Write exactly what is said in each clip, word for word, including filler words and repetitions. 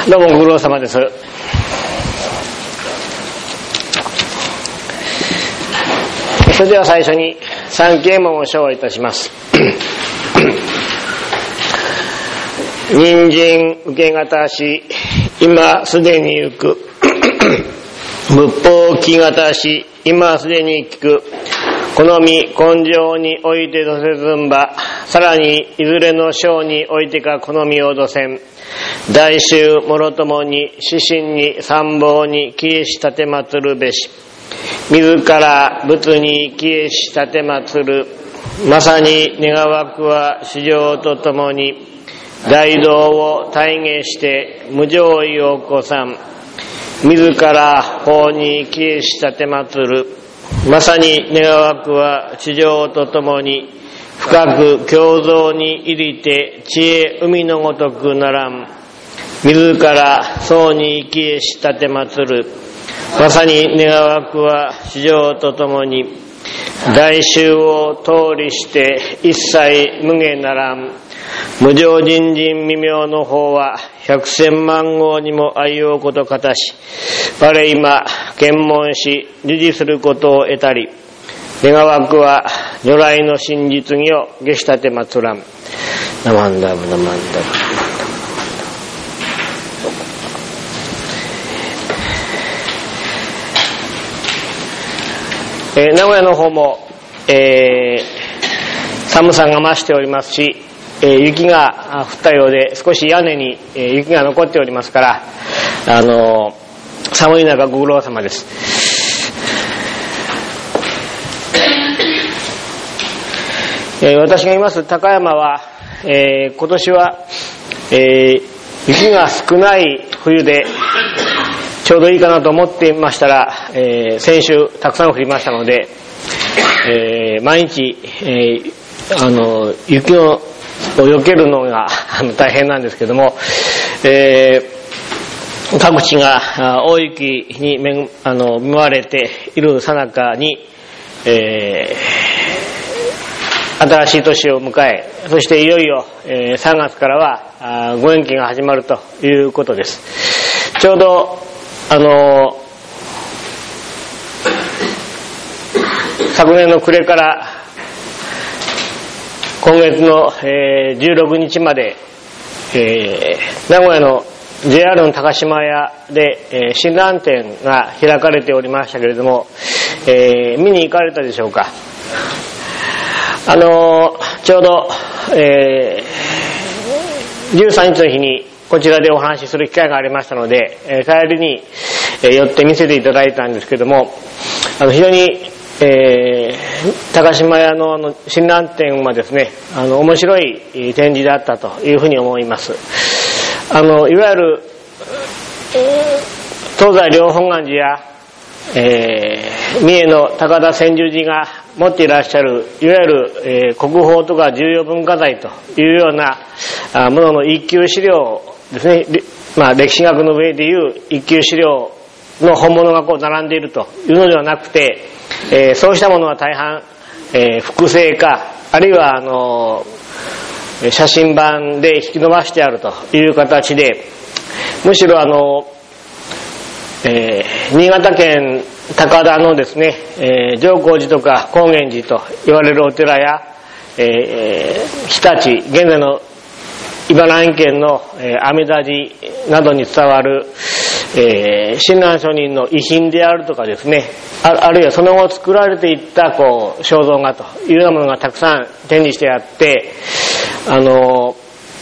どうもご苦労様です。それでは最初に三啓門を唱和いたします。人参受けがたし今すでに行く仏法聞きがたし今すでに聞く好み根性においてどせずんばさらにいずれの章においてか好みをどせん大衆もろともに指針に参謀に帰依し立てまつるべし自ら仏に帰依し立てまつるまさに願わくは至上とともに大道を体現して無常意を起こさん自ら法に帰依し立てまつるまさに願わくは地上とともに深く共造に入りて知恵海のごとくならん自ら僧に帰依し立てまつるまさに願わくは地上とともに大衆を通りして一切無下ならん無常人人未明の法は百千万号にも愛用ことかたし我今検問し受持することを得たり願わくは如来の真実義を下し立てまつらんナマンダブナマンダブえー、名古屋の方も、えー、寒さが増しておりますし、えー、雪が降ったようで少し屋根に、えー、雪が残っておりますから、あのー、寒い中ご苦労様です。えー、私がいます高山は、えー、今年は、えー、雪が少ない冬でちょうどいいかなと思っていましたら、えー、先週たくさん降りましたので、えー、毎日、えー、あの雪を避けるのが大変なんですけども、えー、各地が大雪にめあの見舞われている最中に、えー、新しい年を迎えそしていよいよ、えー、さんがつからはご延期が始まるということです。ちょうどあの昨年の暮れから今月の、えー、じゅうろくにちまで、えー、名古屋の ジェイアール の高島屋で、えー、親鸞展が開かれておりましたけれども、えー、見に行かれたでしょうか。あのちょうど、えー、じゅうさんにちの日にこちらでお話しする機会がありましたので、えー、帰りに、えー、寄って見せていただいたんですけども、あの非常に、えー、高島屋のあの親鸞展はですね、あの面白い展示であったというふうに思います。あのいわゆる東西両本願寺や、えー、三重の高田専修寺が持っていらっしゃるいわゆる、えー、国宝とか重要文化財というようなあものの一級資料ですね、まあ、歴史学の上でいう一級資料の本物がこう並んでいるというのではなくて、えー、そうしたものは大半、えー、複製かあるいはあのー、写真版で引き伸ばしてあるという形でむしろあの、えー、新潟県高田のですね、えー、上皇寺とか高原寺と言われるお寺や、えー、日立現在の茨城県の、えー、阿弥陀寺などに伝わる、えー、親鸞上人の遺品であるとかですね あ, あるいはその後作られていったこう肖像画というようなものがたくさん展示してあってあの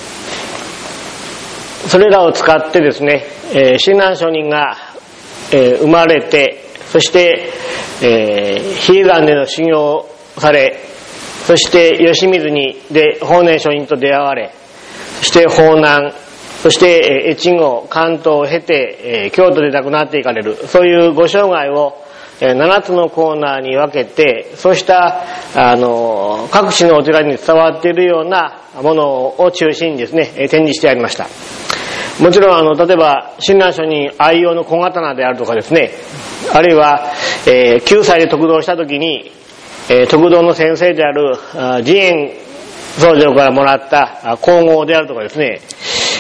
それらを使ってですね、えー、親鸞上人が、えー、生まれてそして、えー、比叡山での修行をされそして吉水にで法然上人と出会われそして法南そして越後関東を経て、えー、京都で亡くなっていかれるそういうご生涯を、えー、ななつのコーナーに分けてそうしたあの各地のお寺に伝わっているようなものを中心にですね展示してありました。もちろんあの例えば親鸞上人愛用の小刀であるとかですねあるいは、えー、きゅうさいで得道した時に、えー、得道の先生である慈円僧正からもらった皇后であるとかですね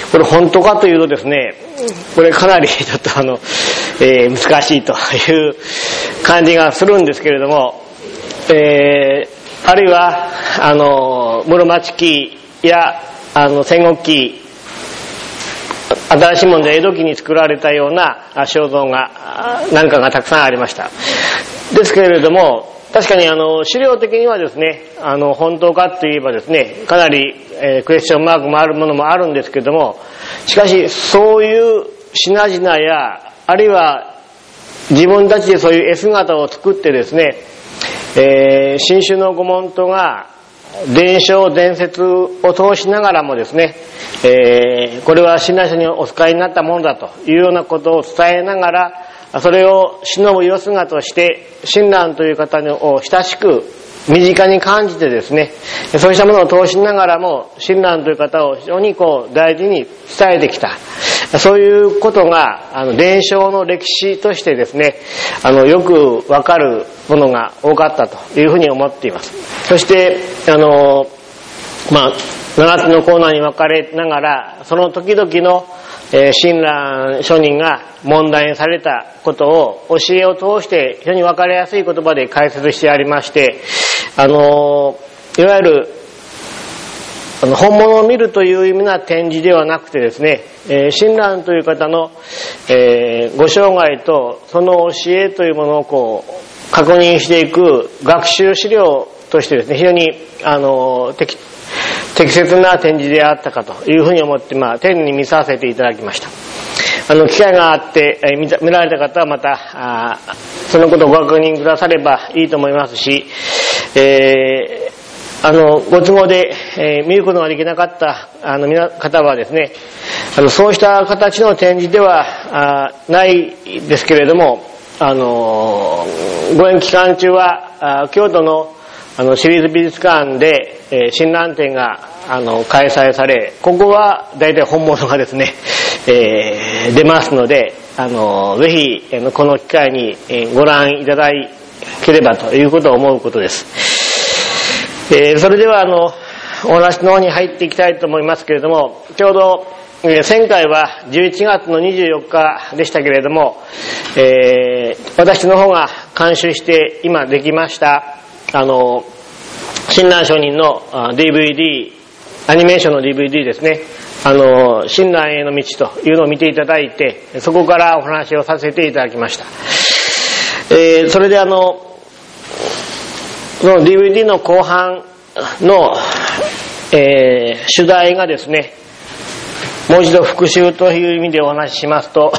これ本当かというとですね、これかなりちょっとあの、えー、難しいという感じがするんですけれども、えー、あるいはあの室町期やあの戦国期、新しいもので江戸期に作られたような肖像画なんかがたくさんありました。ですけれども、確かにあの資料的にはですね、あの本当かといえばですね、かなり、えー、クエスチョンマークもあるものもあるんですけれども、しかしそういう品々や、あるいは自分たちでそういう絵姿を作ってですね、えー、新種の御門徒が伝承伝説を通しながらもですね、えー、これは親鸞聖人にお使いになったものだというようなことを伝えながら、それを忍ぶ様姿として親鸞という方を親しく身近に感じてですね、そうしたものを通しながらも親鸞という方を非常にこう大事に伝えてきた、そういうことがあの伝承の歴史としてですね、あのよくわかるものが多かったというふうに思っています。そしてあのまあななつのコーナーに分かれながら、その時々のえー、親鸞聖人が問題にされたことを教えを通して非常に分かりやすい言葉で解説してありまして、あのー、いわゆるあの本物を見るという意味な展示ではなくてですね、えー、親鸞という方の、えー、ご生涯とその教えというものをこう確認していく学習資料としてですね、非常にあのー、適適切な展示であったかというふうに思って、まあ、丁寧に見させていただきました。あの機会があって、えー、見, 見られた方はまたあそのことをご確認くださればいいと思いますし、えー、あのご都合で、えー、見ることができなかったあの皆方はですね、あのそうした形の展示ではあないですけれども、あのご縁期間中はあ京都のあの市立美術館で、えー、親鸞展があの開催され、ここは大体本物がですね、えー、出ますので、あのぜひ、えー、この機会に、えー、ご覧いただければということを思うことです。えー、それではあのお話の方に入っていきたいと思いますけれども、ちょうど、えー、前回はじゅういちがつのにじゅうよっかでしたけれども、えー、私の方が監修して今できましたあの親鸞聖人の ディーブイディー、アニメーションの ディーブイディー ですね、あの親鸞への道というのを見ていただいて、そこからお話をさせていただきました。えー、それであのその ディーブイディー の後半の、えー、主題がですね、もう一度復習という意味でお話ししますと、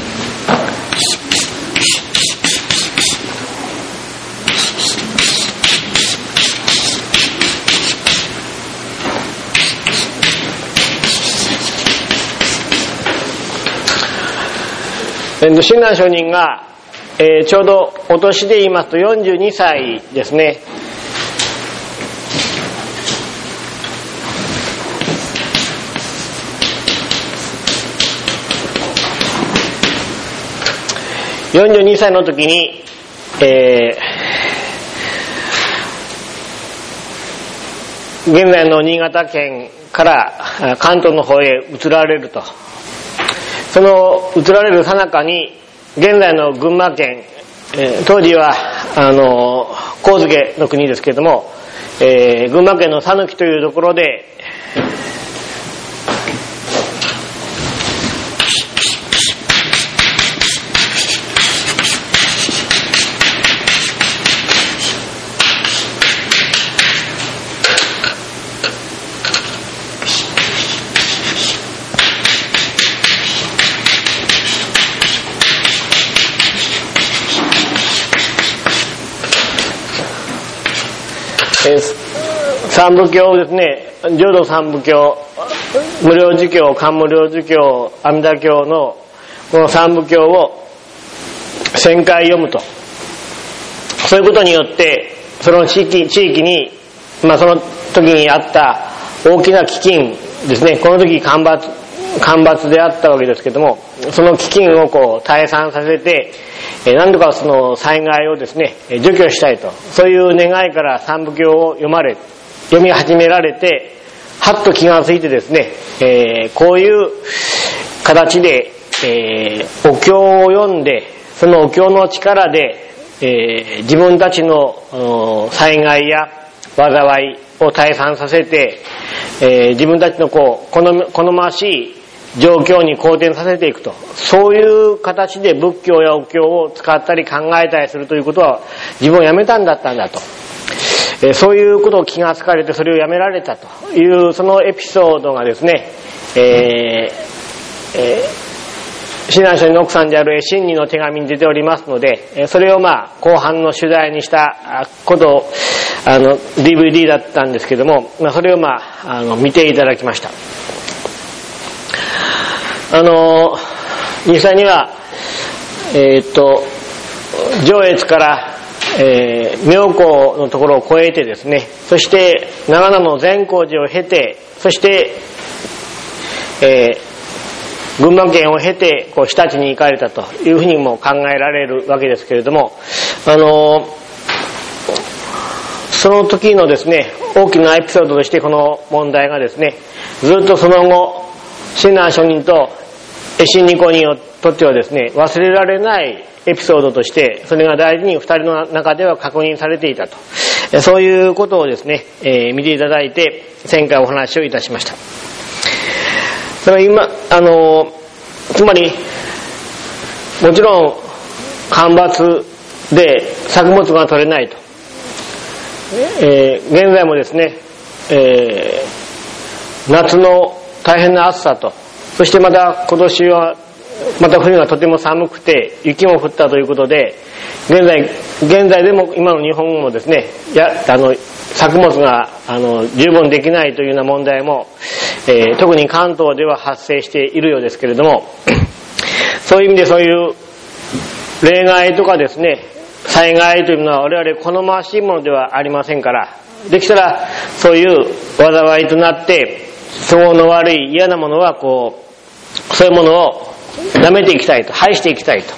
親鸞聖人が、えー、ちょうどお年で言いますとよんじゅうにさいですね。よんじゅうにさいの時に、えー、現在の新潟県から関東の方へ移られると。その移られる最中に現在の群馬県、えー、当時はあの上野の国ですけれども、えー、群馬県の讃岐というところで三部経ですね、浄土三部経、無量寿経、漢無量寿経、阿弥陀経のこの三部経をせんかい読むと、そういうことによってその地域地域に、まあ、その時にあった大きな飢饉ですね、この時干ばつ干ばつであったわけですけども、その飢饉をこう退散させて、えー、何とかその災害をですね除去したいと、そういう願いから三部経を読まれ読み始められて、 はっと気がついてですね、えー、こういう形で、えー、お経を読んで、そのお経の力で、えー、自分たちの災害や災いを退散させて、えー、自分たちのこう好み、好ましい状況に好転させていくと、そういう形で仏教やお経を使ったり考えたりするということは自分をやめたんだったんだと、えー、そういうことを気がつかれてそれをやめられたというそのエピソードがですね、えーえー親鸞聖人の奥さんである親鸞の手紙に出ておりますので、それをまあ後半の取材にしたことをあの ディーブイディー だったんですけども、それをまああの見ていただきました。あの実際にはえー、っと上越から、えー、妙高のところを越えてですね、そして長野の善光寺を経て、そしてえー群馬県を経てこう日立に行かれたというふうにも考えられるわけですけれども、あのその時のですね大きなエピソードとしてこの問題がですね、ずっとその後親鸞上人と絵心二公人にとってはですね忘れられないエピソードとして、それが大事に二人の中では確認されていたと、そういうことをですね、えー、見ていただいて前回お話をいたしました。それは今あのつまりもちろん干ばつで作物が取れないと、えー、現在もですね、えー、夏の大変な暑さと、そしてまた今年はまた冬がとても寒くて雪も降ったということで、現在現在でも今の日本もですね、やあの作物があの十分できないというような問題も、えー、特に関東では発生しているようですけれども、そういう意味でそういう例外とかですね災害というのは我々好ましいものではありませんから、できたらそういう災いとなって都合の悪い嫌なものはこうそういうものをやめていきたいと、排していきたいと。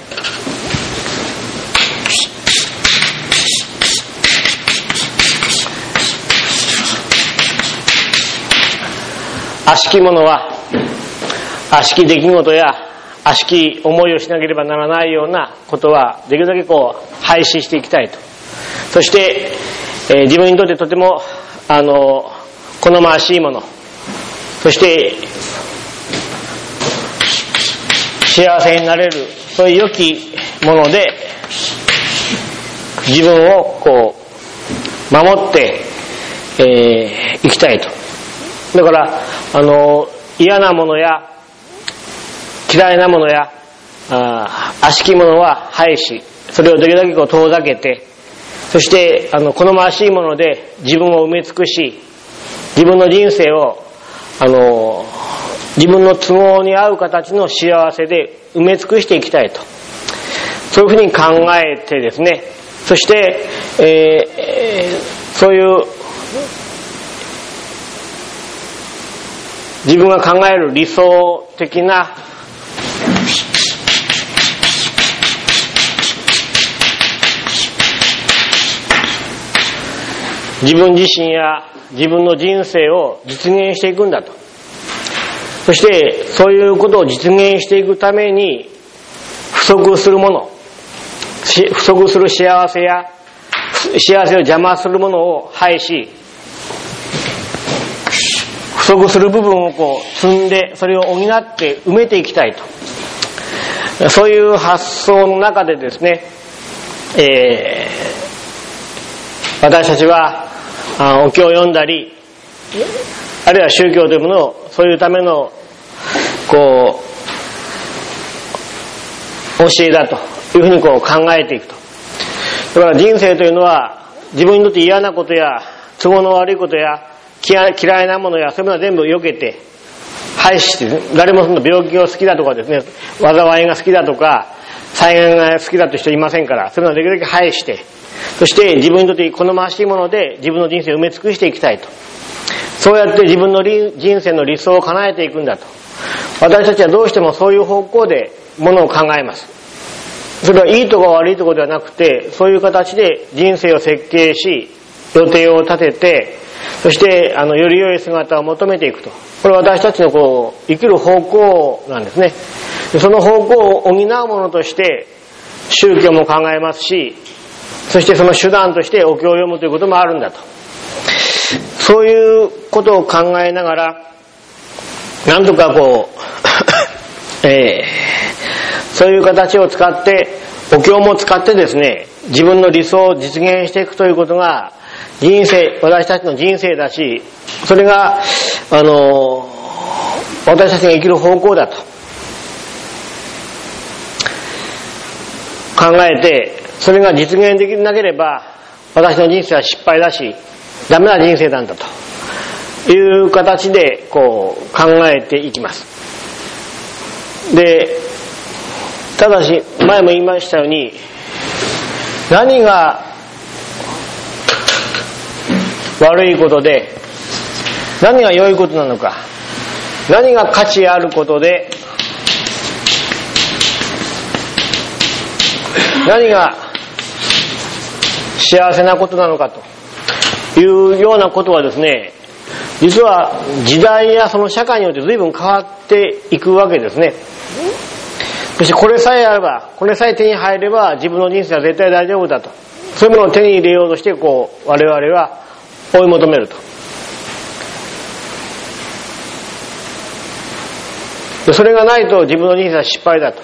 悪しきものは悪しき出来事や悪しき思いをしなければならないようなことはできるだけこう廃止していきたいと。そして、えー、自分にとってとてもあの好ましいもの、そして幸せになれるそういう良きもので自分をこう守ってい、えー、きたいと。だからあの嫌なものや嫌いなものやあ悪しきものは廃し、それをできるだけこう遠ざけて、そしてあの好ましいもので自分を埋め尽くし、自分の人生をあの自分の都合に合う形の幸せで埋め尽くしていきたいと、そういうふうに考えてですね、そして、えー、そういう自分が考える理想的な自分自身や自分の人生を実現していくんだと。そしてそういうことを実現していくために不足するもの、不足する幸せや幸せを邪魔するものを廃し、不足する部分をこう積んでそれを補って埋めていきたいと、そういう発想の中でですね、えー、私たちはお経を読んだり、あるいは宗教というものをそういうためのこう教えだというふうにこう考えていくと。だから人生というのは自分にとって嫌なことや都合の悪いことや嫌いなものやそういうものは全部避けて廃止して、誰もその病気が好きだとかですね、災いが好きだとか災害が好きだという人いませんから、そういうのはできるだけ廃して、そして自分にとって好ましいもので自分の人生を埋め尽くしていきたいと。そうやって自分の人生の理想を叶えていくんだと。私たちはどうしてもそういう方向でものを考えます。それはいいとか悪いとかではなくて、そういう形で人生を設計し予定を立てて、 そしてあのより良い姿を求めていくと。これは私たちのこう生きる方向なんですね。でその方向を補うものとして宗教も考えますし、そしてその手段としてお経を読むということもあるんだと。そういうことを考えながら、なんとかこう、えー、そういう形を使って、お経も使ってですね、自分の理想を実現していくということが、人生、私たちの人生だし、それが、あの、私たちが生きる方向だと考えて、それが実現できなければ、私の人生は失敗だし、ダメな人生なんだという形でこう考えていきます。で、ただし前も言いましたように、何が悪いことで何が良いことなのか、何が価値あることで何が幸せなことなのかというようなことはですね、実は時代やその社会によって随分変わっていくわけですね。そしてこれさえあれば、これさえ手に入れば自分の人生は絶対大丈夫だと、そういうものを手に入れようとしてこう我々は追い求めると。それがないと自分の人生は失敗だと。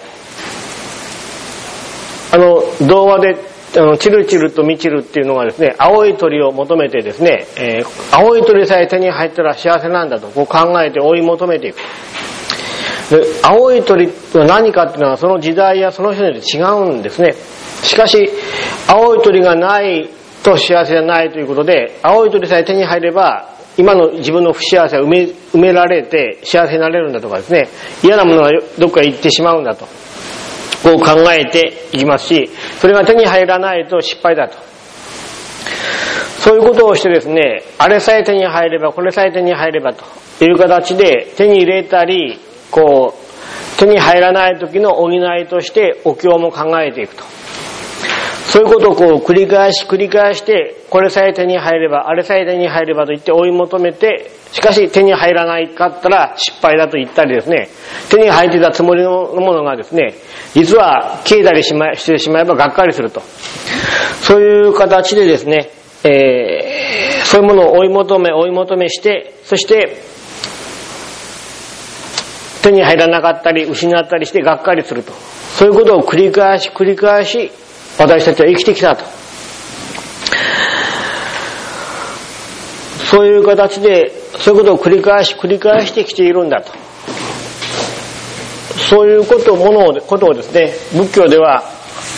あの童話であのチルチルとミチルっていうのがですね、青い鳥を求めてですね、えー、青い鳥さえ手に入ったら幸せなんだとこう考えて追い求めていく。で、青い鳥は何かっていうのはその時代やその人によって違うんですね。しかし青い鳥がないと幸せじゃないということで、青い鳥さえ手に入れば今の自分の不幸せは埋め、埋められて幸せになれるんだとかですね、嫌なものがどっかへ行ってしまうんだとこう考えていきますし、それが手に入らないと失敗だと。そういうことをしてですね、あれさえ手に入ればこれさえ手に入ればという形で手に入れたり、こう手に入らない時の補いとしてお経も考えていくと。そういうことをこう繰り返し繰り返して、これさえ手に入ればあれさえ手に入ればと言って追い求めて、しかし手に入らないかったら失敗だと言ったりですね、手に入ってたつもりのものがですね、実は消えたりしましてしまえばがっかりすると。そういう形でですね、えー、そういうものを追い求め追い求めして、そして手に入らなかったり失ったりしてがっかりすると。そういうことを繰り返し繰り返し私たちは生きてきたと。そういう形でそういうことを繰り返し繰り返してきているんだと。そういうことをものをことをですね、仏教では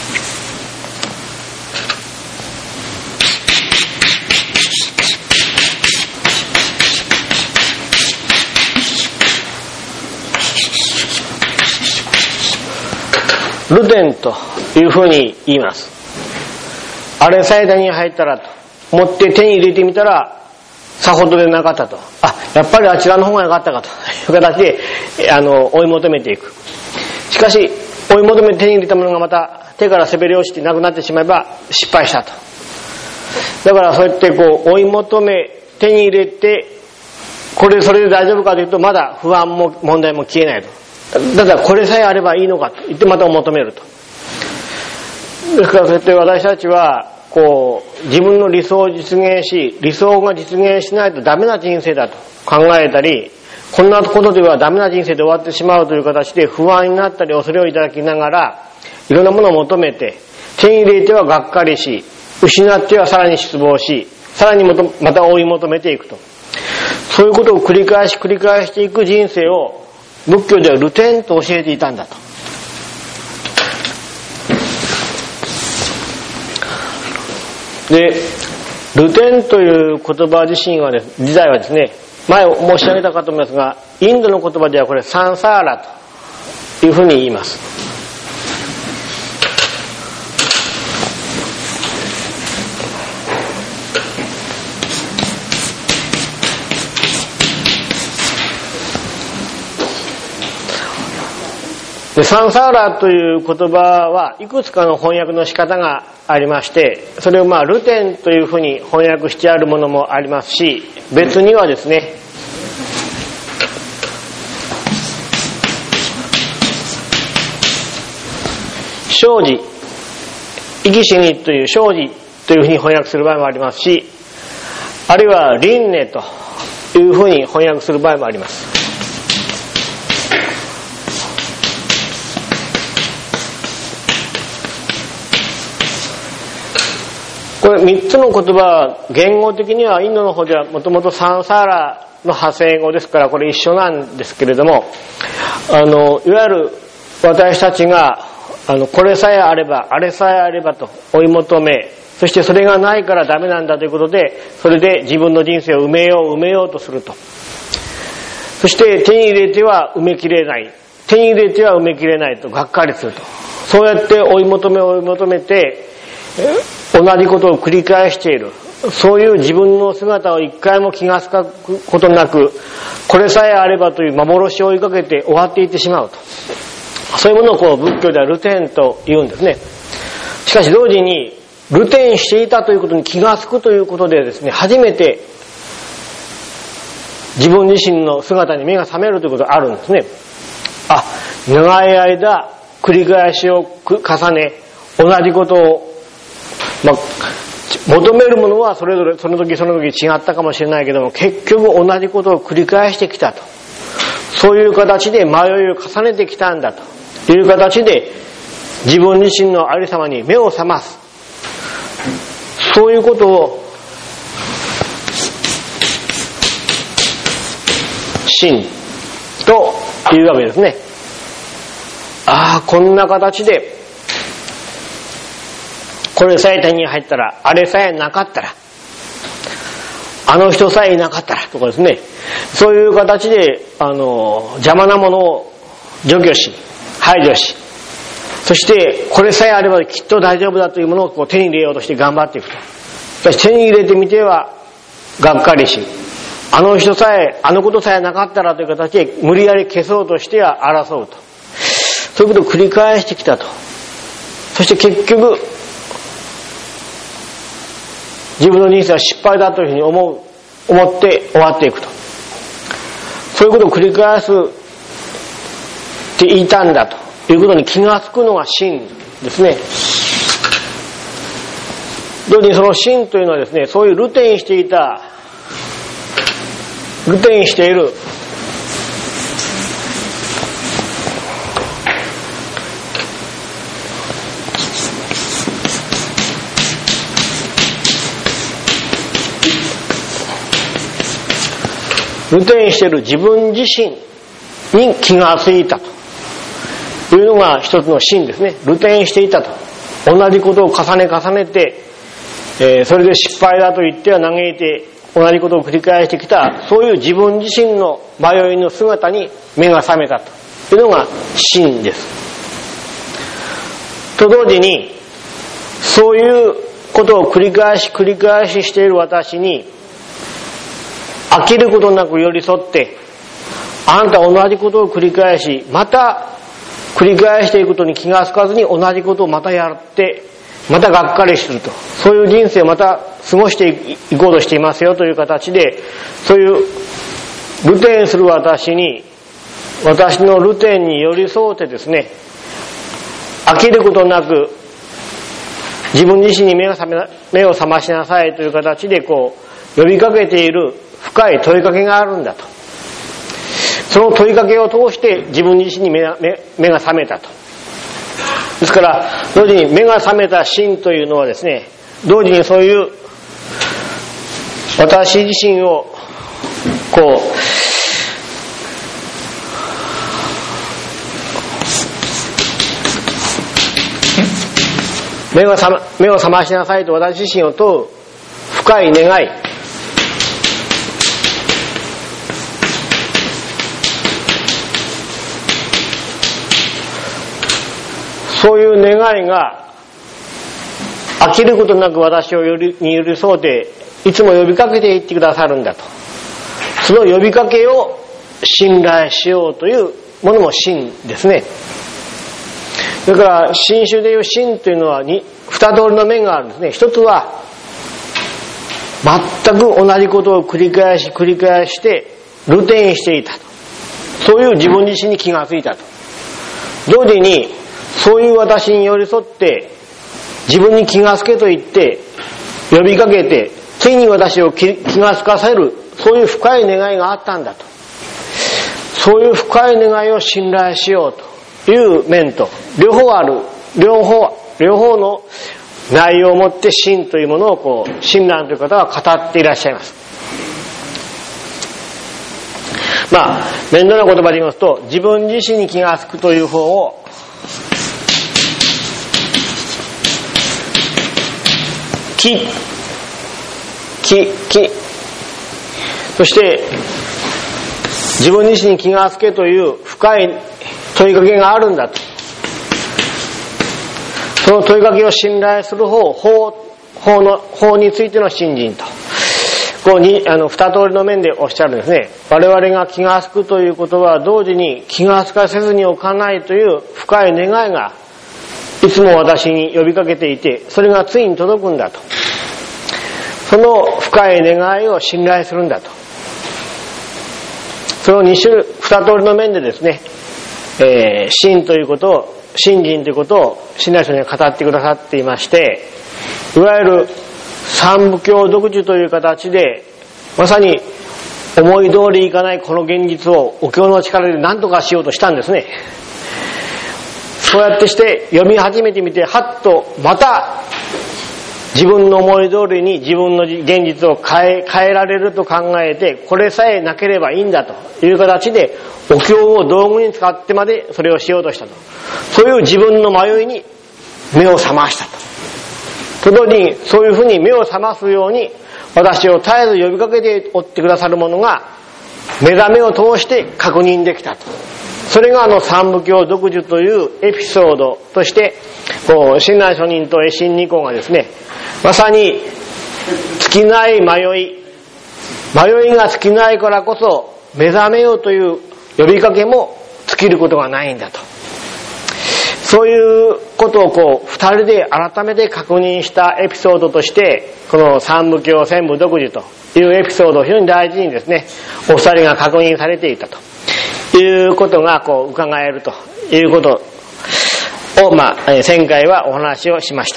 流伝というふうに言います。あれさえ手に入ったらと思って手に入れてみたらさほどでなかったと。あ、やっぱりあちらの方が良かったかという形であの追い求めていく。しかし追い求めて手に入れたものがまた手から滑り落ちてなくなってしまえば失敗したと。だからそうやってこう追い求め手に入れて、これそれで大丈夫かというとまだ不安も問題も消えないと。だからこれさえあればいいのかと言ってまた求めると。ですからそうやって私たちはこう自分の理想を実現し、理想が実現しないとダメな人生だと考えたり、こんなことではダメな人生で終わってしまうという形で不安になったり恐れをいただきながら、いろんなものを求めて手に入れてはがっかりし、失ってはさらに失望し、さらにまた追い求めていくと。そういうことを繰り返し繰り返していく人生を仏教では流伝と教えていたんだと。で、流伝という言葉自身はです、時代はですね、前申し上げたかと思いますが、インドの言葉ではこれサンサーラというふうに言います。 でサンサーラという言葉はいくつかの翻訳の仕方がありまして、それをまあルテンというふうに翻訳してあるものもありますし、別にはですね、生死、生き死にという生死というふうに翻訳する場合もありますし、あるいは輪廻というふうに翻訳する場合もあります。これみっつの言葉は言語的にはインドの方ではもともとサンサーラの派生語ですからこれ一緒なんですけれども、あのいわゆる私たちがあのこれさえあればあれさえあればと追い求め、そしてそれがないからダメなんだということで、それで自分の人生を埋めよう埋めようとすると。そして手に入れては埋めきれない、手に入れては埋めきれないとがっかりすると。そうやって追い求め追い求めて同じことを繰り返している。そういう自分の姿を一回も気がつくことなく、これさえあればという幻を追いかけて終わっていってしまうと。そういうものをこう仏教ではルテンと言うんですね。しかし同時にルテンしていたということに気がつくということでですね、初めて自分自身の姿に目が覚めるということがあるんですね。あ、長い間繰り返しを重ね、同じことを、まあ、求めるものはそれぞれその時その時違ったかもしれないけども、結局同じことを繰り返してきたと。そういう形で迷いを重ねてきたんだという形で自分自身のありさまに目を覚ます。そういうことを真というわけですね。ああ、こんな形でこれさえ手に入ったら、あれさえなかったら、あの人さえいなかったらとかですね、そういう形であの邪魔なものを除去し排除し、そしてこれさえあればきっと大丈夫だというものをこう手に入れようとして頑張っていくと。しかし手に入れてみてはがっかりし、あの人さえあのことさえなかったらという形で無理やり消そうとしては争うと。そういうことを繰り返してきたと。そして結局自分の人生は失敗だというふうに思う思って終わっていくと。そういうことを繰り返すって言いたんだということに気がつくのが真ですね。同時にその真というのはですね、そういうルテンしていたルテンしているルテンしている自分自身に気がついたというのが一つの真ですね。ルテンしていたと。同じことを重ね重ねて、えー、それで失敗だと言っては嘆いて同じことを繰り返してきた、そういう自分自身の迷いの姿に目が覚めたというのが真です。と同時に、そういうことを繰り返し繰り返ししている私に飽きることなく寄り添って、あなたは同じことを繰り返し、また繰り返していくことに気がつかずに同じことをまたやって、またがっかりすると。そういう人生をまた過ごしていこうとしていますよという形で、そういうルテンする私に、私のルテンに寄り添うてですね、飽きることなく自分自身に目が覚め目を覚ましなさいという形でこう呼びかけている深い問いかけがあるんだと。その問いかけを通して自分自身に目が、目、目が覚めたと。ですから同時に目が覚めた真というのはですね、同時にそういう私自身をこう目を覚ま、目を覚ましなさいと私自身を問う深い願い、そういう願いが飽きることなく私をよりに寄り添うていつも呼びかけていってくださるんだと。その呼びかけを信頼しようというものも真ですね。 それから真宗でいう真というのはに二通りの面があるんですね。一つは全く同じことを繰り返し繰り返して流転していたと、そういう自分自身に気がついたと。同時にそういう私に寄り添って自分に気がつけと言って呼びかけて、ついに私を気がつかせる、そういう深い願いがあったんだと。そういう深い願いを信頼しようという面と、両方ある、両方両方の内容をもって真というものをこう親鸞という方は語っていらっしゃいます。まあ面倒な言葉で言いますと、自分自身に気がつくという方を気気気そして自分自身に気がつけという深い問いかけがあるんだと。その問いかけを信頼する方、法、法の、法についての信心と。こうに、あの、二通りの面でおっしゃるんですね。我々が気がつくということは、同時に気がつかせずにおかないという深い願いが、いつも私に呼びかけていて、それがついに届くんだと。その深い願いを信頼するんだと。その二種類、二通りの面でですね、えー、信ということを、信心ということを親鸞聖人が語ってくださっていまして、いわゆる三部教独自という形で、まさに思い通りいかないこの現実をお経の力で何とかしようとしたんですね。そうやってして読み始めてみて、はっとまた自分の思い通りに自分の現実を変え、変えられると考えて、これさえなければいいんだという形でお経を道具に使ってまでそれをしようとしたと。そういう自分の迷いに目を覚ましたと。と同時にそういうふうに目を覚ますように私を絶えず呼びかけておってくださるものが目覚めを通して確認できたと。それがあの三部教独自というエピソードとしてこう親鸞聖人と絵心二行がですね、まさに尽きない迷い迷いが尽きないからこそ目覚めようという呼びかけも尽きることがないんだと。そういうことをこう二人で改めて確認したエピソードとして、この三部教専部独自というエピソードを非常に大事にですね、お二人が確認されていたということがこう伺えるということを、まあ前回はお話をしました。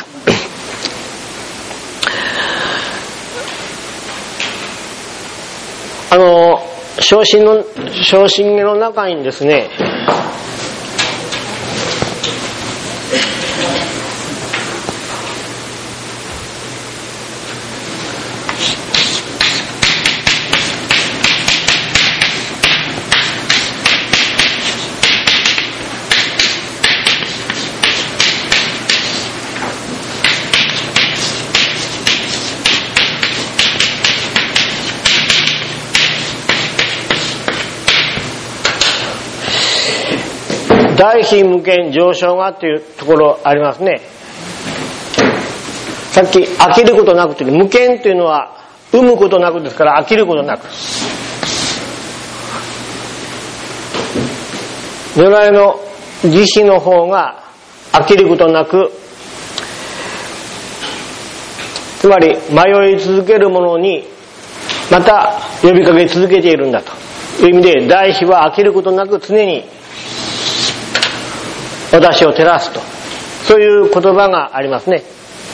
あの昇進の昇進の中にですね、大非無権上昇がっていうところありますね。さっき飽きることなくという、無権というのは生むことなくですから飽きることなく。如来の慈悲の方が飽きることなく、つまり迷い続けるものにまた呼びかけ続けているんだという意味で、大悲は飽きることなく常に私を照らすと、そういう言葉がありますね。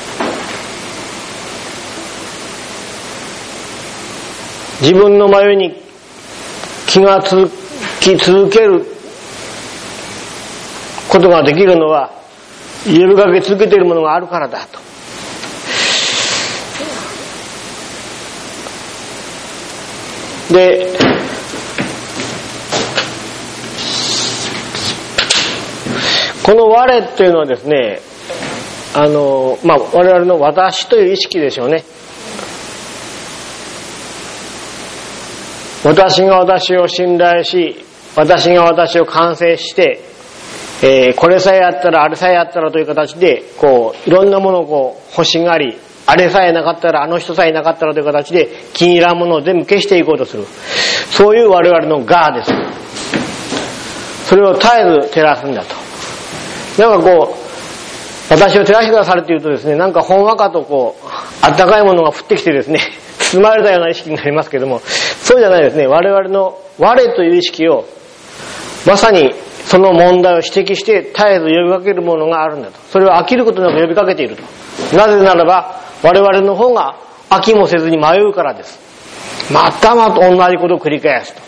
自分の迷いに気がつき続けることができるのは呼びかけ続けているものがあるからだと。でこの我っていうのはですね、あの、まあ、我々の私という意識でしょうね。私が私を信頼し、私が私を完成して、えー、これさえあったらあれさえあったらという形で、こう、いろんなものをこう欲しがり、あれさえなかったらあの人さえなかったらという形で気に入らんものを全部消していこうとする。そういう我々の我です。それを絶えず照らすんだと。 なんかこう、私を照らしてくださるというとですね、なんかほんわかとこう、あったかいものが降ってきてですね、包まれたような意識になりますけども、そうじゃないですね。我々の我という意識を、まさにその問題を指摘して絶えず呼びかけるものがあるんだと。それを飽きることなく呼びかけていると。なぜならば、我々の方が飽きもせずに迷うからです。またまた同じことを繰り返すと。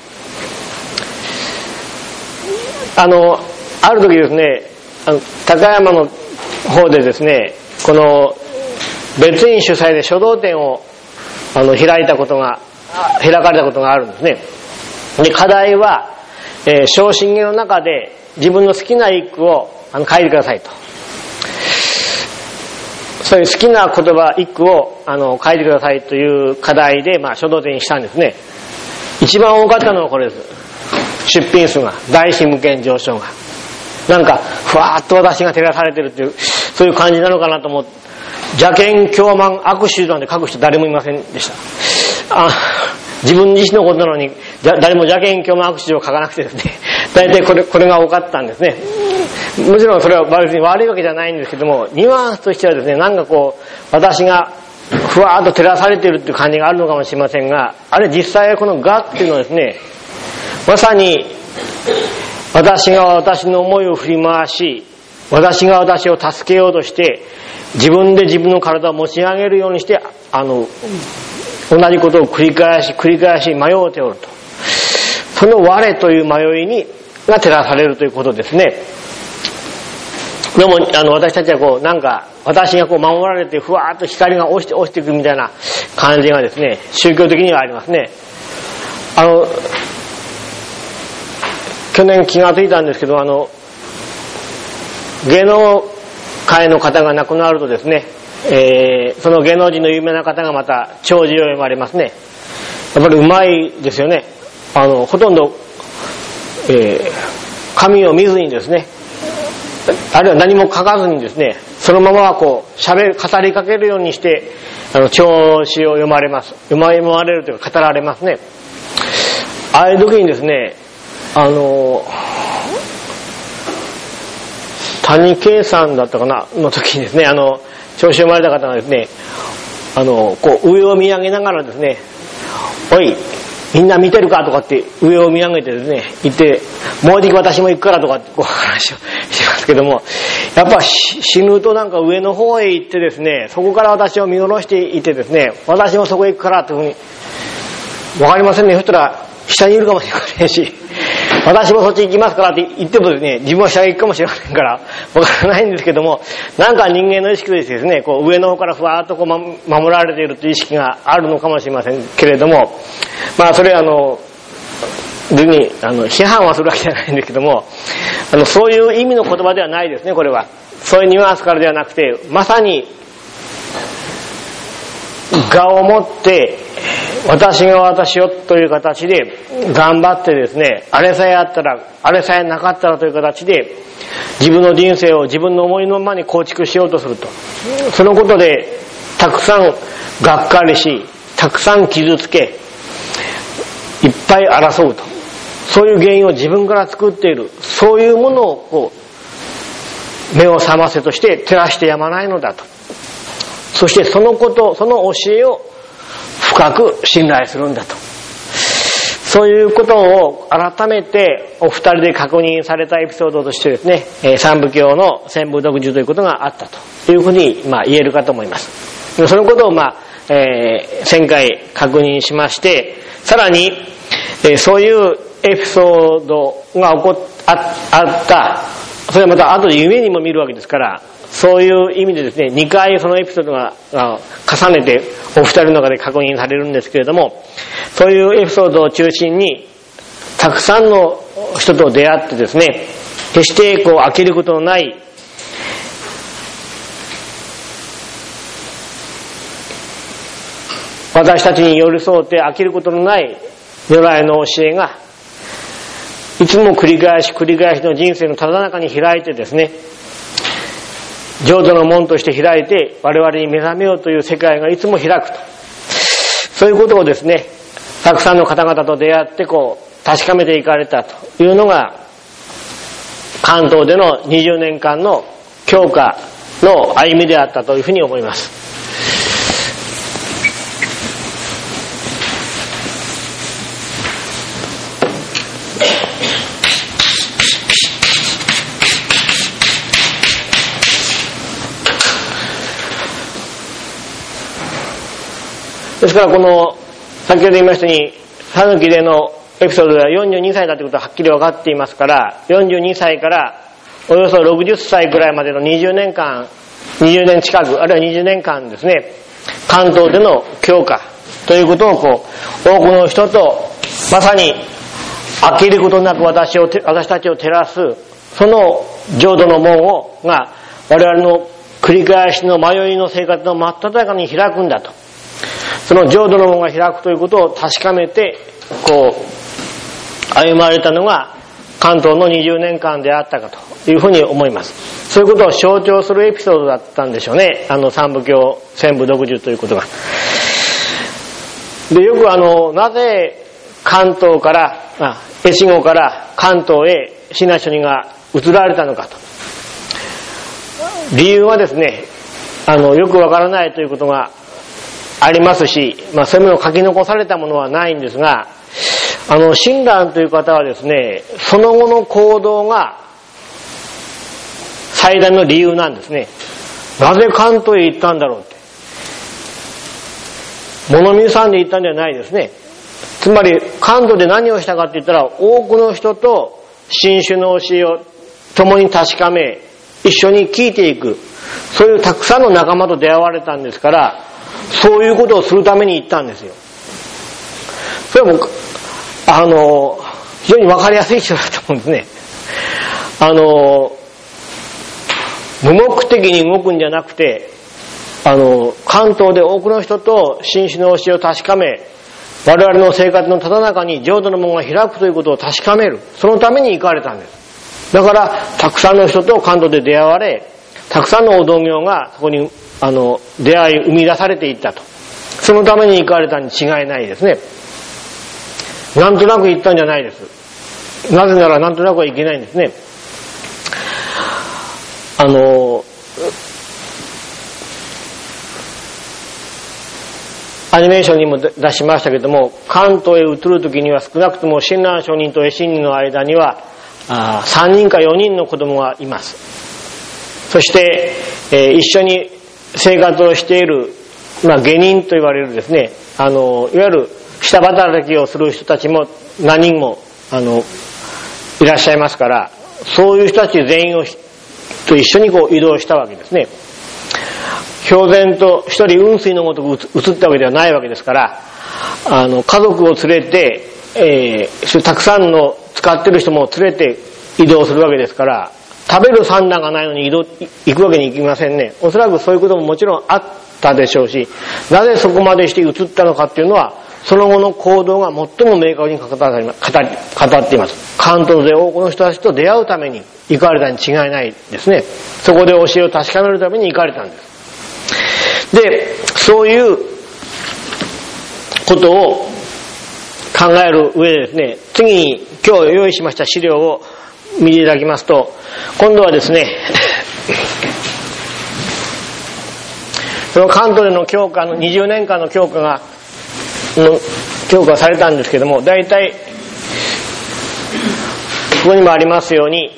あの、ある時ですね、あの高山の方でですね、この別院主催で書道展をあの開いたことが、開かれたことがあるんですね。で、課題は、えー、小心経の中で自分の好きな一句をあの書いてくださいと。そういう好きな言葉、一句をあの書いてくださいという課題で、まあ、書道展にしたんですね。一番多かったのはこれです。出品数が、大師無権上昇が。なんか、ふわーっと私が照らされてるっていう、そういう感じなのかなと思って、邪見狂慢悪臭なんて書く人誰もいませんでした。あ、自分自身のことなのに、誰も邪見狂慢悪臭を書かなくてですね、大体これ、これが多かったんですね。もちろんそれは別に悪いわけじゃないんですけども、ニュアンスとしてはですね、なんかこう、私がふわーっと照らされているっていう感じがあるのかもしれませんが、あれ実際はこの我っていうのはですね、まさに私が私の思いを振り回し、私が私を助けようとして、自分で自分の体を持ち上げるようにして、あの、同じことを繰り返し繰り返し迷うておると。その我という迷いに、が照らされるということですね。でも、あの、私たちはこう、なんか、私がこう守られて、ふわーっと光が落ちて落ちていくみたいな感じがですね、宗教的にはありますね。あの、去年気がついたんですけど、あの、芸能界の方が亡くなるとですね、えー、その芸能人の有名な方がまた弔辞を読まれますね。やっぱりうまいですよね。あの、ほとんど、えー、紙を見ずにですね、あるいは何も書かずにですね、そのままこう、喋る、語りかけるようにして、あの、弔辞を読まれます。読まれるというか語られますね。ああいう時にですね、あの、谷圭さんだったかなの時にですね、あの、調子読まれた方がですね、あの、こう、上を見上げながらですね、おい、みんな見てるかとかって上を見上げてですね、言って、もう一度私も行くからとかってこう話をしますけども、やっぱ死ぬとなんか上の方へ行ってですね、そこから私を見下ろしていてですね、私もそこへ行くからっていうふうに、わかりませんね。そしたら下にいるかもしれませんし、私もそっち行きますからって言ってもですね、自分は下へ行くかもしれませんから、わからないんですけども、なんか人間の意識でですね、こう上の方からふわーっとこう守られているという意識があるのかもしれませんけれども、まあそれはあの、別にあの批判はするわけじゃないんですけども、あのそういう意味の言葉ではないですね、これは。そういうニュアンスからではなくて、まさに我を持って私が私をという形で頑張ってですね、あれさえあったら、あれさえなかったらという形で自分の人生を自分の思いのままに構築しようとすると。そのことでたくさんがっかりし、たくさん傷つけ、いっぱい争うと。そういう原因を自分から作っている。そういうものをこう目を覚ませとして照らしてやまないのだと。そしてそのこと、その教えを深く信頼するんだと。そういうことを改めてお二人で確認されたエピソードとしてですね、三部教の専部読受ということがあったというふうに、まあ、言えるかと思います。そのことを、まあえー、せんかい確認しまして、さらに、えー、そういうエピソードが起こっ あ, あった、それはまた後で夢にも見るわけですから、そういう意味でですね、にかいそのエピソードが重ねてお二人の中で確認されるんですけれども、そういうエピソードを中心にたくさんの人と出会ってですね、決してこう飽きることのない私たちに寄り添って飽きることのない如来の教えがいつも繰り返し繰り返しの人生のただ中に開いてですね、浄土の門として開いて我々に目覚めようという世界がいつも開くと。そういうことをですね、たくさんの方々と出会ってこう確かめていかれたというのが関東でのにじゅうねんかんの教化の歩みであったというふうに思います。ですからこの先ほど言いましたように讃岐でのエピソードではよんじゅうにさいだということははっきり分かっていますから、よんじゅうにさいからおよそろくじゅっさいくらいまでのにじゅうねんかん、にじゅうねん近く、あるいはにじゅうねんかんですね、関東での教化ということをこう多くの人とまさに飽きることなく私を私たちを照らすその浄土の門をが我々の繰り返しの迷いの生活の真っ只中に開くんだと、その浄土の門が開くということを確かめてこう歩まれたのが関東のにじゅうねんかんであったかというふうに思います。そういうことを象徴するエピソードだったんでしょうね、あの三部経千部読受ということが。でよくあのなぜ関東からあ越後から関東へ親鸞聖人が移られたのかと、理由はですね、あのよくわからないということがありますし、まあ、そういうものを書き残されたものはないんですが、あの親鸞という方はですね、その後の行動が最大の理由なんですね。なぜ関東へ行ったんだろうって、物見さんで行ったんじゃないですね。つまり関東で何をしたかって言ったら、多くの人と新種の教えを共に確かめ一緒に聞いていく、そういうたくさんの仲間と出会われたんですから、そういうことをするために行ったんですよ。それもあの非常に分かりやすい人だと思うんですね。あの無目的に動くんじゃなくて、あの関東で多くの人と新種の教えを確かめ、我々の生活のただ中に浄土の門が開くということを確かめる、そのために行かれたんです。だからたくさんの人と関東で出会われ、たくさんのお道行がそこにあの出会い生み出されていったと、そのために行かれたに違いないですね。なんとなく行ったんじゃないです。なぜならなんとなくはいけないんですね。あのアニメーションにも出しましたけども、関東へ移るときには少なくとも親鸞聖人と絵心人の間にはあさんにんかよにんの子供がいます。そして、えー、一緒に生活をしている、まあ、下人と言われるですね、あのいわゆる下働きをする人たちも何人もあのいらっしゃいますから、そういう人たち全員をと一緒にこう移動したわけですね。標然と一人雲水のごとく移ったわけではないわけですから、あの家族を連れて、えー、たくさんの使ってる人も連れて移動するわけですから、食べる算段がないのに移動行くわけにいきませんね。おそらくそういうことももちろんあったでしょうし、なぜそこまでして移ったのかっていうのはその後の行動が最も明確に語っています。関東で多くの人たちと出会うために行かれたに違いないですね。そこで教えを確かめるために行かれたんです。で、そういうことを考える上でですね、次に今日用意しました資料を見ていただきますと、今度はですねその関東での教科のにじゅうねんかんの教科がの教科されたんですけども、大体ここにもありますように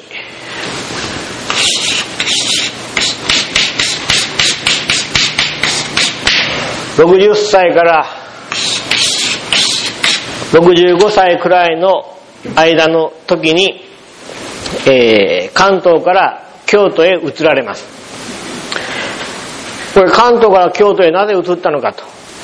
ろくじゅっさいからろくじゅうごさいくらいの間の時に、えー、関東から京都へ移られます。これ関東から京都へなぜ移ったのかと、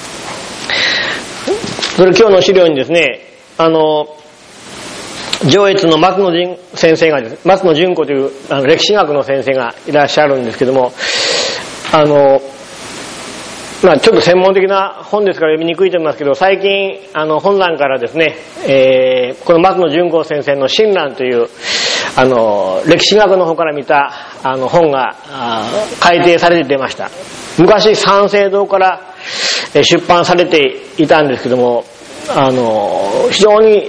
それ今日の資料にですね、あの上越の松野純先生がです、松野純子というあの歴史学の先生がいらっしゃるんですけども、あのまあ、ちょっと専門的な本ですから読みにくいと思いますけど、最近あの本欄からですね、えー、この松野純子先生の親鸞というあの歴史学の方から見たあの本が改訂されて出ました。昔三省堂から出版されていたんですけども、あの非常に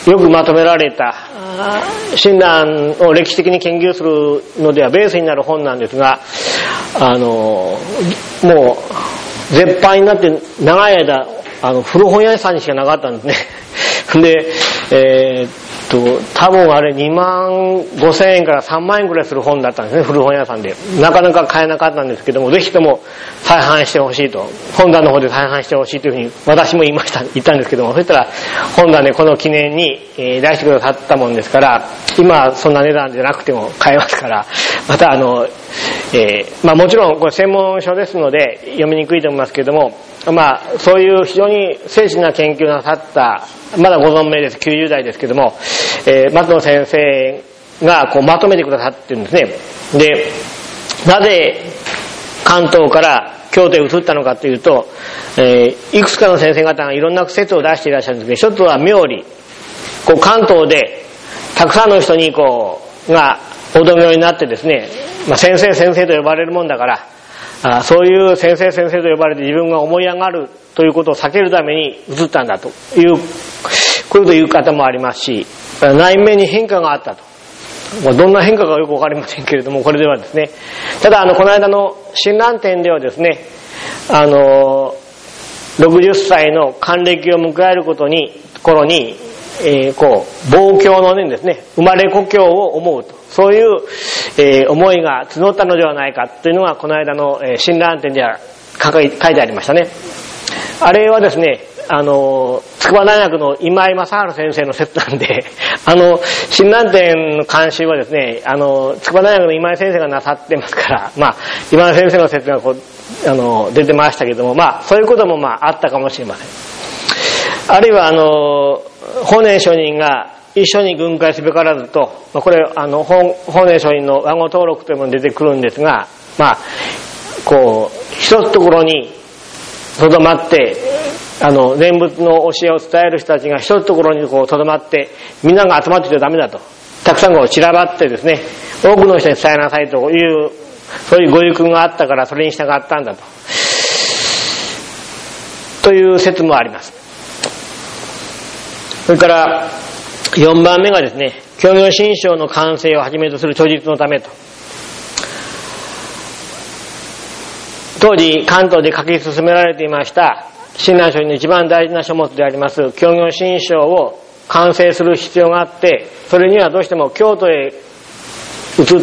よくまとめられた親鸞を歴史的に研究するのではベースになる本なんですが、あのもう絶版になって長い間あの古本屋さんにしかなかったんですね。で、えー、っと多分あれにまんごせんえんからさんまんえんくらいする本だったんですね、古本屋さんで。なかなか買えなかったんですけども、ぜひとも再販してほしいと、本棚の方で再販してほしいというふうに私も言いました言ったんですけども、そしたら本棚でこの記念に、えー、出してくださったもんですから、今そんな値段じゃなくても買えますから、またあの、えー、まあもちろんこれ専門書ですので読みにくいと思いますけれども、まあそういう非常に精緻な研究なさった、まだご存命です、きゅうじゅうだいですけども、えー、松野先生がこうまとめてくださってるんですね。で、なぜ関東から京都へ移ったのかというと、えー、いくつかの先生方がいろんな説を出していらっしゃるんですけど、一つは妙理、こう関東でたくさんの人にこうがおどめになってですね、まあ、先生先生と呼ばれるもんだから、あそういう先生先生と呼ばれて自分が思い上がるということを避けるために移ったんだという、こういうことを言う方もありますし、内面に変化があったと。どんな変化かよくわかりませんけれども、これではですね、ただあのこの間の親鸞展ではですね、あのろくじゅっさいの還暦を迎えることに頃に、えー、こう望郷の念ですね、生まれ故郷を思うと、そういう、えー、思いが募ったのではないかというのがこの間の、えー、親鸞展では書いてありましたね。あれはですね、あの筑波大学の今井正治先生の説なんで、あの親鸞展の監修はですね、あの筑波大学の今井先生がなさってますから、まあ今井先生の説がこうあの出てましたけども、まあそういうこともまああったかもしれません。あるいはあの法然上人が一緒に軍会すべからずと、これあの法然上人の和語登録というものに出てくるんですが、まあこう一つのところにとどまって、あの念仏の教えを伝える人たちが一つのところにこうとどまって、みんなが集まってちゃダメだと、たくさんこう散らばってですね、多くの人に伝えなさいという、そういうご意訓があったからそれに従ったんだとという説もあります。それからよんばんめがですね、教行信証の完成をはじめとする著述のためと。当時関東で書き進められていました親鸞書院の一番大事な書物であります教行信証を完成する必要があって、それにはどうしても京都へ移って、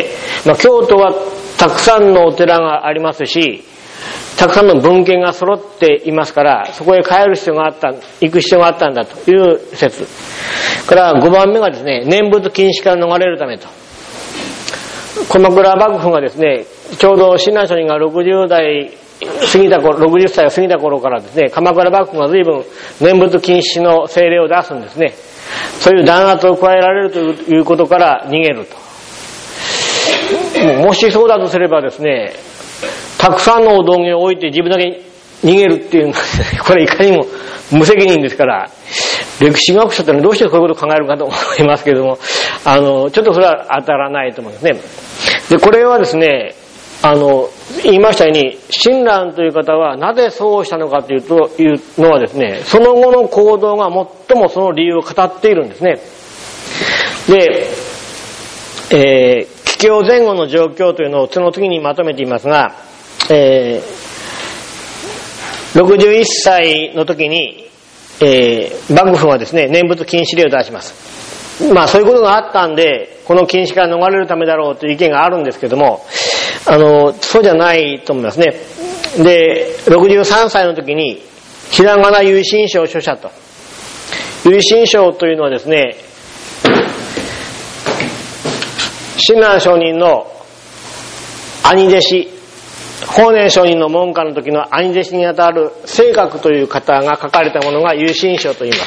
まあ、京都はたくさんのお寺がありますし、たくさんの文献が揃っていますから、そこへ帰る必要があった、行く必要があったんだという説からごばんめがですね、念仏禁止から逃れるためと。鎌倉幕府がですね、ちょうど親鸞上人がろくじゅうだい過ぎた頃、ろくじゅっさいを過ぎた頃からですね、鎌倉幕府が随分念仏禁止の政令を出すんですね。そういう弾圧を加えられるということから逃げると。もしそうだとすればですね、たくさんのお道具を置いて自分だけ逃げるっていうのは、これいかにも無責任ですから、歴史学者ってのはどうしてこういうことを考えるかと思いますけれども、あのちょっとそれは当たらないと思うんですね。でこれはですね、あの言いましたように、親鸞という方はなぜそうしたのかというというのはですね、その後の行動が最もその理由を語っているんですね。で、えー、帰郷前後の状況というのをその次にまとめていますが、えー、ろくじゅういっさいの時に、えー、幕府はですね、念仏禁止令を出します。まあそういうことがあったんで、この禁止から逃れるためだろうという意見があるんですけども、あのそうじゃないと思いますね。で、ろくじゅうさんさいの時にひらがな唯心証を書写と。唯心証というのはですね、親鸞上人の兄弟子、法然上人の門下の時の兄弟子にあたる清覚という方が書かれたものが唯心証と言います。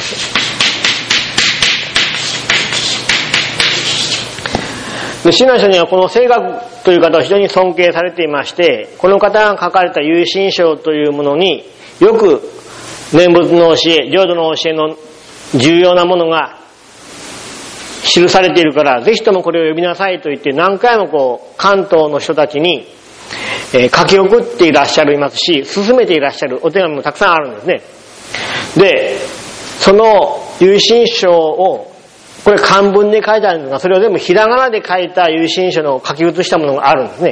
で、親鸞上人はこの清覚という方を非常に尊敬されていまして、この方が書かれた唯心証というものによく念仏の教え、浄土の教えの重要なものが記されているから、ぜひともこれを読みなさいと言って何回もこう関東の人たちに、えー、書き送っていらっしゃいますし、進めていらっしゃるお手紙もたくさんあるんですね。で、その有心書を、これ漢文で書いてあるんですが、それを全部ひらがなで書いた有心書の書き写したものがあるんですね。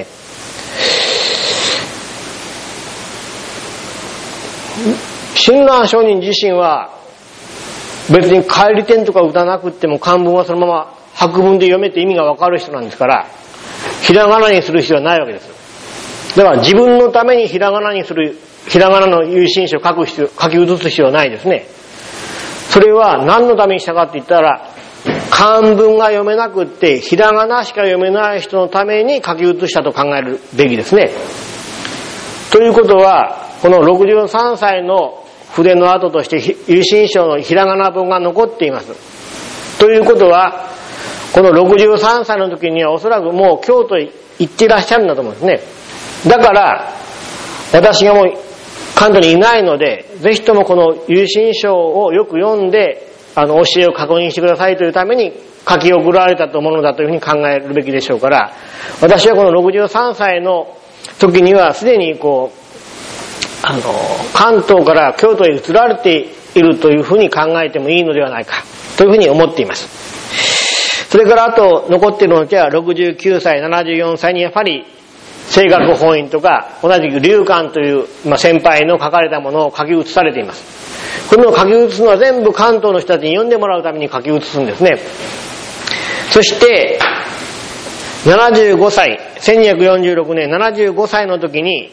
親鸞上人自身は別に返り点とか打たなくっても漢文はそのまま白文で読めて意味がわかる人なんですから、ひらがなにする必要はないわけです。だから自分のためにひらがなにする、ひらがなの有心書を書く必要、書き写す必要はないですね。それは何のためにしたかって言ったら、漢文が読めなくってひらがなしか読めない人のために書き写したと考えるべきですね。ということは、このろくじゅうさんさいの筆の跡として有心書のひらがな文が残っています。ということは、このろくじゅうさんさいの時にはおそらくもう京都へ行っていらっしゃるんだと思うんですね。だから私がもう関東にいないので、ぜひともこの有心書をよく読んで、あの教えを確認してくださいというために書き送られたものだというふうに考えるべきでしょうから、私はこのろくじゅうさんさいの時にはすでにこうあの関東から京都へ移られているというふうに考えてもいいのではないかというふうに思っています。それからあと残っているのはろくじゅうきゅうさい、ななじゅうよんさいにやっぱり声楽本院とか同じく龍寛という、まあ、先輩の書かれたものを書き写されています。これを書き写すのは全部関東の人たちに読んでもらうために書き写すんですね。そしてななじゅうごさい、せんにひゃくよんじゅうろくねんななじゅうごさいの時に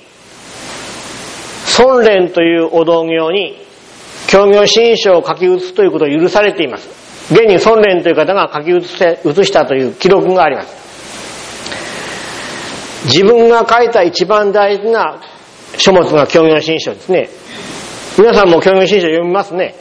孫蓮というお道行に教行新書を書き写すということを許されています。現に孫蓮という方が書き写して写したという記録があります。自分が書いた一番大事な書物が教行新書ですね。皆さんも教行新書読みますね。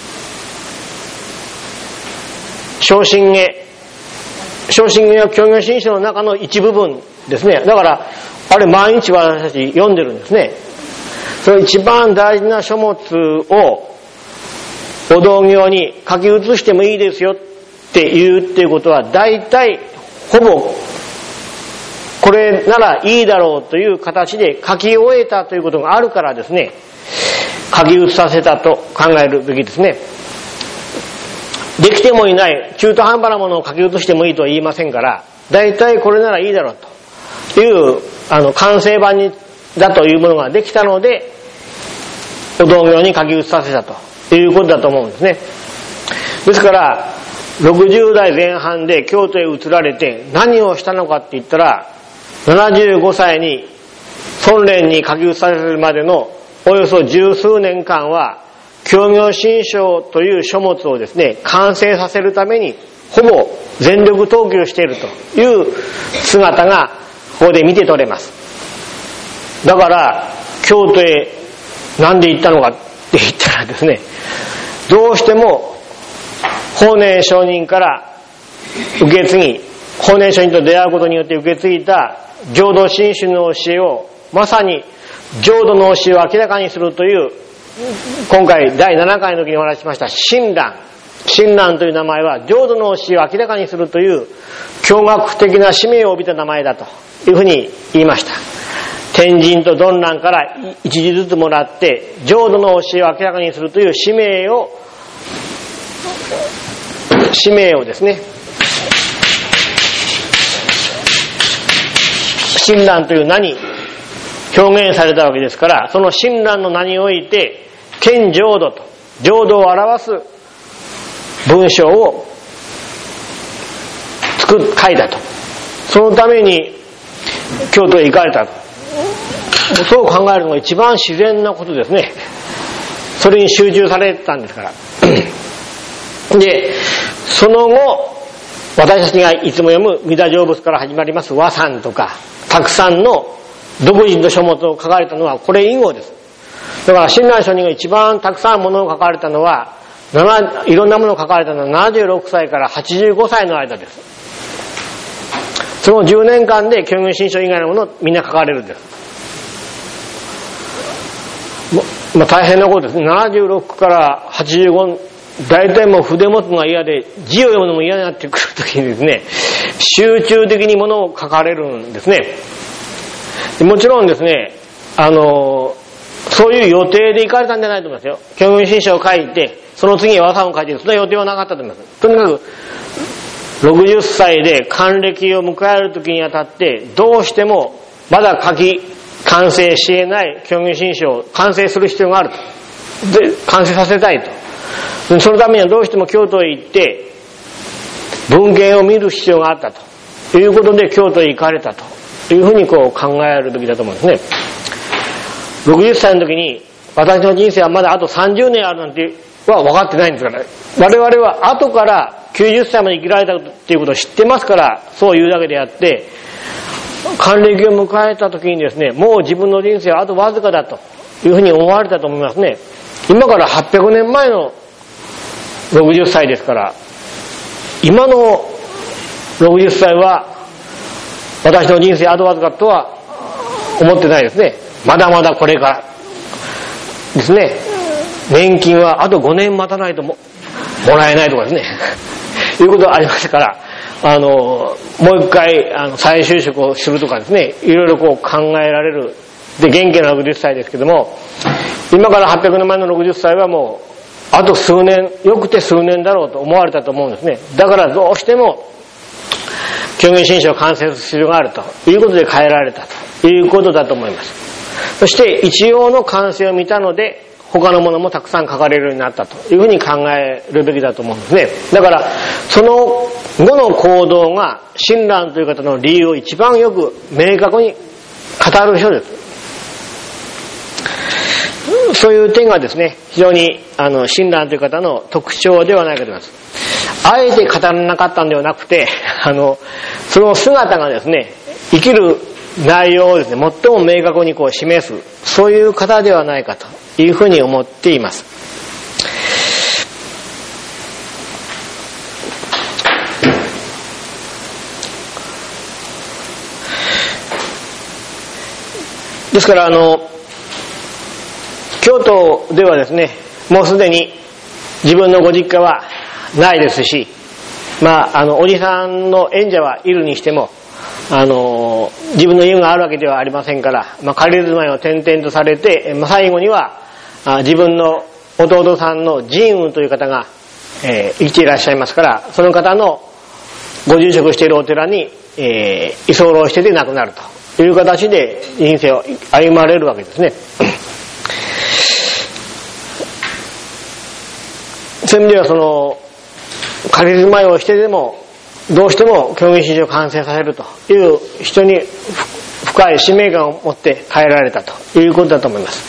昇進下昇進下は教行新書の中の一部分ですね。だからあれ毎日私たち読んでるんですね。その一番大事な書物をお道行に書き写してもいいですよって言うっていうことは、大体ほぼこれならいいだろうという形で書き終えたということがあるからですね、書き写させたと考えるべきですね。できてもいない中途半端なものを書き写してもいいとは言いませんから、大体これならいいだろうというあの完成版にだというものができたので、お道行に書き写させたということだと思うんですね。ですからろくじゅうだいぜん半で京都へ移られて何をしたのかって言ったら、ななじゅうごさいに孫蓮に書き写されるまでのおよそ十数年間は教行新書という書物をですね完成させるためにほぼ全力投球しているという姿がここで見て取れます。だから京都へなんで行ったのかって言ったらですね、どうしても法然上人から受け継ぎ、法然上人と出会うことによって受け継いだ浄土真宗の教えを、まさに浄土の教えを明らかにするという、今回だいななかいの時にお話ししました親鸞。親鸞という名前は浄土の教えを明らかにするという驚愕的な使命を帯びた名前だというふうに言いました。天神と曇鸞から一字ずつもらって浄土の教えを明らかにするという使命を使命をですね、親鸞という名に表現されたわけですから、その親鸞の名において見浄土と浄土を表す文章を作っ書いたと。そのために京都へ行かれたと。そう考えるのが一番自然なことですね。それに集中されたんですからで、その後私たちがいつも読む弥陀成仏から始まります和算とかたくさんの独自の書物を書かれたのはこれ以後です。だから親鸞上人が一番たくさんものを書かれたのは、いろんなものを書かれたのはななじゅうろくさいからはちじゅうごさいの間です。そのじゅうねんかんで教行新書以外のものをみんな書かれるんです。まあ、大変なことですね。ななじゅうろくからはちじゅうご、大体もう筆持つのが嫌で字を読むのも嫌になってくるときにですね、集中的にものを書かれるんですね。もちろんですね、あのそういう予定で行かれたんじゃないと思いますよ。教訓新書を書いて、その次に和算を書いて、その予定はなかったと思います。とにかく、ろくじゅっさいで還暦を迎える時にあたって、どうしてもまだ書き、完成し得ない教訓新書を完成する必要があると。で、完成させたいと。そのためにはどうしても京都へ行って、文献を見る必要があったということで京都へ行かれたというふうにこう考えるべきだと思うんですね。ろくじゅっさいの時に私の人生はまだあとさんじゅうねんあるなんては分かってないんですから、我々は後からきゅうじゅっさいまで生きられたということを知ってますからそう言うだけであって、還暦を迎えた時にですね、もう自分の人生はあとわずかだというふうに思われたと思いますね。今からはっぴゃくねんまえのろくじゅっさいですから、今のろくじゅっさいは私の人生あとわずかとは思ってないですね。まだまだこれからですね。年金はあとごねん待たないと も, もらえないとかですねいうことがありましたから、あのもう一回あの再就職をするとかですね、いろいろこう考えられる。で、元気なろくじゅっさいですけども、今からはっぴゃくねんまえのろくじゅっさいはもうあと数年、よくて数年だろうと思われたと思うんですね。だからどうしても教訓新書を完成する必要があるということで変えられたということだと思います。そして一応の完成を見たので他のものもたくさん書かれるようになったというふうに考えるべきだと思うんですね。だからその後の行動が親鸞という方の理由を一番よく明確に語る人です。そういう点がですね、非常にあの親鸞という方の特徴ではないかと思います。あえて語らなかったんではなくて、あのその姿がですね、生きる内容をですね、最も明確にこう示す、そういう方ではないかというふうに思っています。ですからあの京都ではですね、もうすでに自分のご実家はないですし、まああのおじさんの縁者はいるにしても、あの自分の家があるわけではありませんから、まあ、仮住まいを転々とされて、まあ、最後にはあ自分の弟さんの神雲という方が、えー、生きていらっしゃいますから、その方のご住職しているお寺に、えー、居候してて亡くなるという形で人生を歩まれるわけですね。そういう意味ではその仮住まいをしてでもどうしても教訓新書を完成させるという人に深い使命感を持って変えられたということだと思います。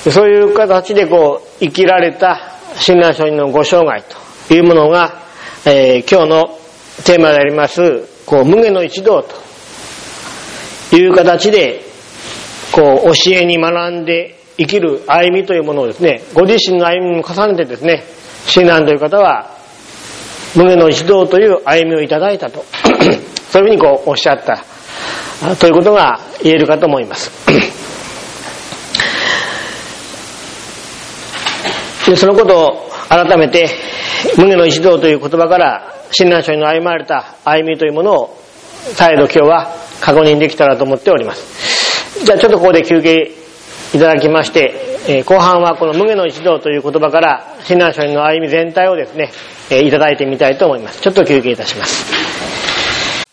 そういう形でこう生きられた親鸞上人のご生涯というものが、えー、今日のテーマでありますこう無下の一道という形でこう教えに学んで生きる歩みというものをですね、ご自身の歩みに重ねてですね、親鸞という方は無下の一道という歩みをいただいたとそういうふうにこうおっしゃったということが言えるかと思いますで、そのことを改めて無下の一道という言葉から親鸞上人の歩まれた歩みというものを再度今日は確認できたらと思っております。じゃあちょっとここで休憩いただきまして、えー、後半はこの無下の一道という言葉から親鸞上人の歩み全体をですね、えー、いただいてみたいと思います。ちょっと休憩いたします。